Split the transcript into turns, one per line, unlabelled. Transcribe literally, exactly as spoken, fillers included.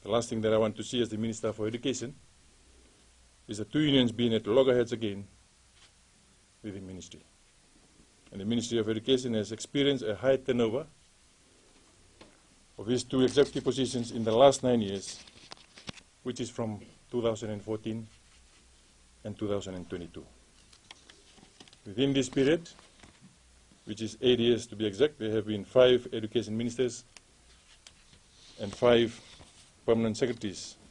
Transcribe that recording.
The last thing that I want to see as the Minister for Education is the two unions being at loggerheads again with the ministry. And the Ministry of Education has experienced a high turnover of these two executive positions in the last nine years, which is from two thousand fourteen and two thousand twenty-two. Within this period, which is eight years to be exact, there have been five education ministers and five permanent secretaries